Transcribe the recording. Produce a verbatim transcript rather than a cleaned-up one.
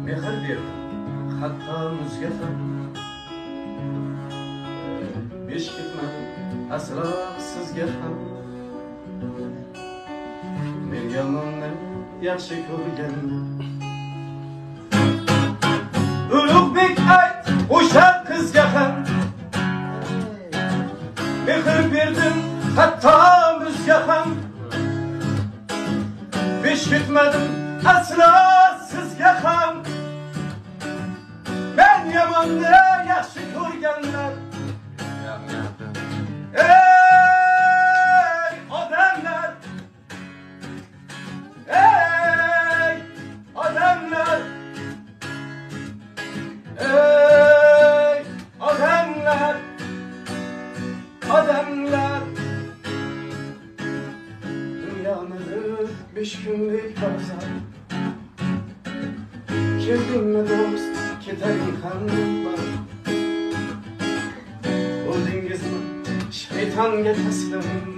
mehr berdim hatto muzga ham besh ketmadim aslo sizga ham men yomonni yaxshi ko'rganman ulug'bek ayt o'sha qizga ham mehr berdim hatto muzga ham besh ketmadim aslo sizga ham men yomonni yaxshi ko'rganlar ey odamlar ey odamlar ey odamlar odamlar dünyamızı beş günlük bazar keldingmi do'st ketaring ham var o'zingizmi shaytonga taslim